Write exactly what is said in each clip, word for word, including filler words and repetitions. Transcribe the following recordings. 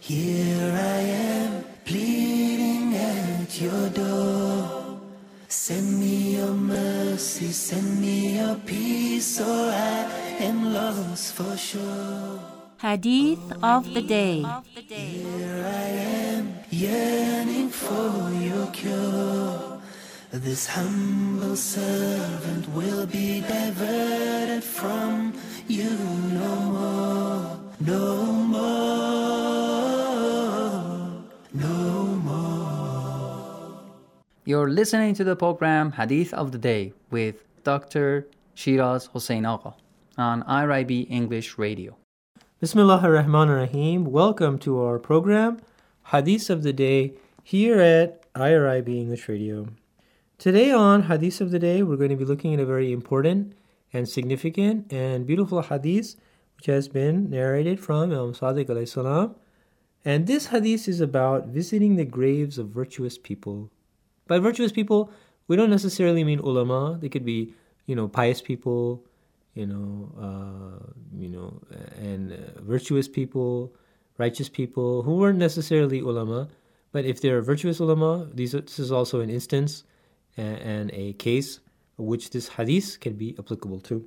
Here I am, pleading at your door. Send me your mercy, send me your peace, or I am lost for sure. Hadith of the Day. Here I am, yearning for your cure. This humble servant will be diverted from you no more, no more, no more. You're listening to the program Hadith of the Day with Doctor Shiraz Hossein Agha on I R I B English Radio. Bismillah ar-Rahman ar-Rahim. Welcome to our program Hadith of the Day here at I R I B English Radio. Today on Hadith of the Day, we're going to be looking at a very important and significant and beautiful hadith which has been narrated from Imam Sadiq alayhi salam. And this hadith is about visiting the graves of virtuous people. By virtuous people, we don't necessarily mean ulama. They could be, you know, pious people, you know, uh, you know, and uh, virtuous people, righteous people who weren't necessarily ulama. But if they're virtuous ulama, these are, this is also an instance and a case which this hadith can be applicable to.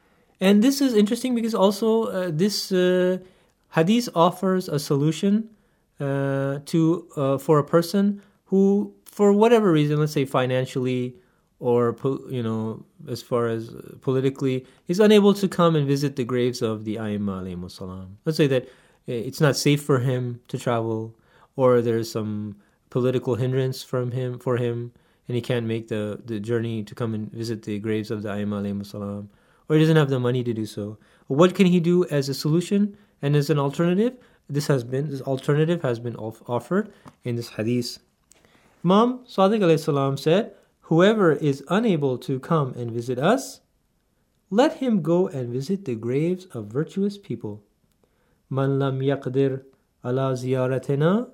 And this is interesting because also uh, this uh, hadith offers a solution uh, to uh, for a person who, for whatever reason, let's say financially or you know, as far as politically, is unable to come and visit the graves of the Aimma alayhimus salam. Let's say that it's not safe for him to travel, or there's some political hindrance from him for him, and he can't make the, the journey to come and visit the graves of the Aimma alayhimus salam, or he doesn't have the money to do so. What can he do as a solution and as an alternative? This has been this alternative has been off, offered in this hadith. Imam Sadiq alayhi salam said, "Whoever is unable to come and visit us, let him go and visit the graves of virtuous people. Man lam yaqdir ala ziyaratina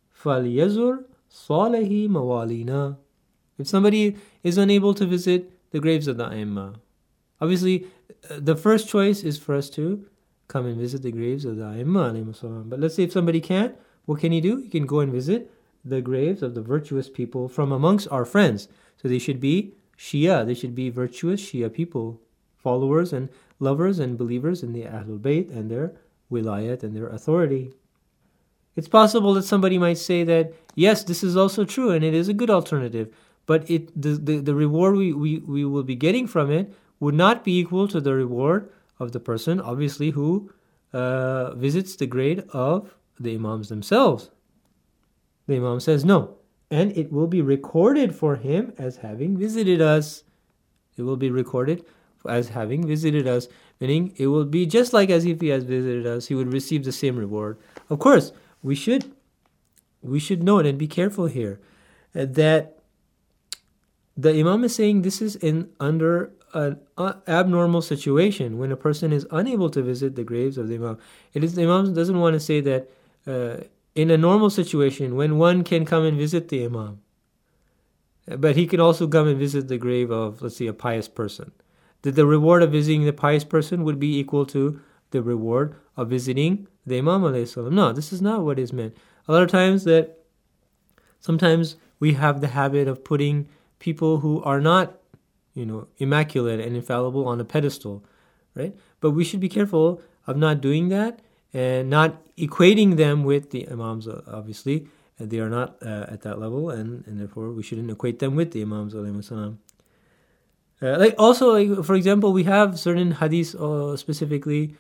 falyazur salihi mawalina." If somebody is unable to visit the graves of the Aimma, obviously the first choice is for us to come and visit the graves of the Aimma alayhimus salam. But let's say if somebody can't, what can he do? He can go and visit the graves of the virtuous people from amongst our friends. So they should be Shia, they should be virtuous Shia people, followers and lovers and believers in the Ahlul Bayt and their wilayat and their authority. It's possible that somebody might say that, yes, this is also true and it is a good alternative, but it the, the, the reward we, we, we will be getting from it would not be equal to the reward of the person, obviously, who uh, visits the grave of the Imams themselves. The Imam says no. And it will be recorded for him as having visited us. It will be recorded as having visited us, meaning it will be just like as if he has visited us. He would receive the same reward. Of course, we should we should note and be careful here uh, that the Imam is saying this is in under an uh, abnormal situation when a person is unable to visit the graves of the Imam. It is the Imam doesn't want to say that uh, in a normal situation when one can come and visit the Imam, but he can also come and visit the grave of, let's say, a pious person, that the reward of visiting the pious person would be equal to the reward of visiting the Imam alayhi salam. No, this is not what is meant. A lot of times that sometimes we have the habit of putting people who are not, you know, immaculate and infallible on a pedestal, right? But we should be careful of not doing that and not equating them with the Imams, obviously. They are not uh, at that level, and, and therefore we shouldn't equate them with the Imams alayhi salam. Uh, like also, like, for example, we have certain hadiths uh, specifically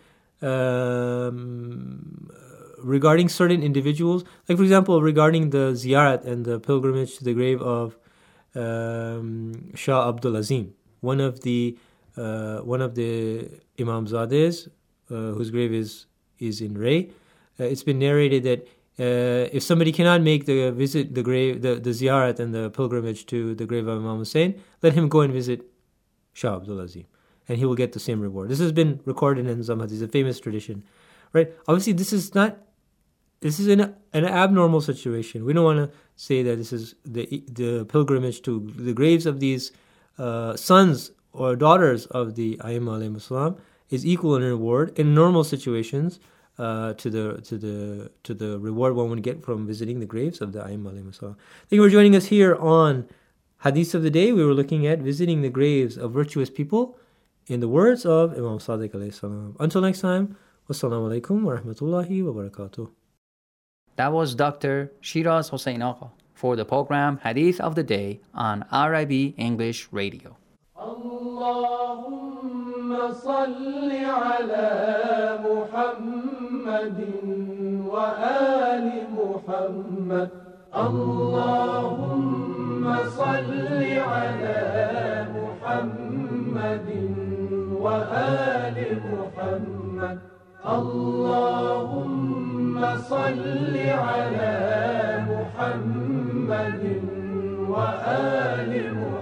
um, regarding certain individuals. Like, for example, regarding the ziyarat and the pilgrimage to the grave of um, Shah Abdul Azim, one of the uh, one of the Imam Zades, uh, whose grave is is in Ray. Uh, it's been narrated that uh, if somebody cannot make the visit the grave, the, the ziyarat and the pilgrimage to the grave of Imam Hussein, let him go and visit Shah Abdul Azim, and he will get the same reward. This has been recorded in some hadith. It's a famous tradition, right? Obviously, this is not. This is an an abnormal situation. We don't want to say that this is the the pilgrimage to the graves of these uh, sons or daughters of the Aimma alayhimus salam is equal in reward. In normal situations, uh, to the to the to the reward one would get from visiting the graves of the Aimma alayhim as-salam. Thank you for joining us here on Hadith of the Day. We were looking at visiting the graves of virtuous people in the words of Imam Sadiq alayhi salam. Until next time, wassalamu alaikum wa rahmatullahi wa barakatuh. That was Doctor Shiraz Hossein Agha for the program Hadith of the Day on R I B English Radio. Allahumma salli ala Muhammadin wa ali Muhammad. Allahumma salli ala Muhammadin wa ali Muhammad. Allahumma salli ala Muhammadin wa ali Muhammad.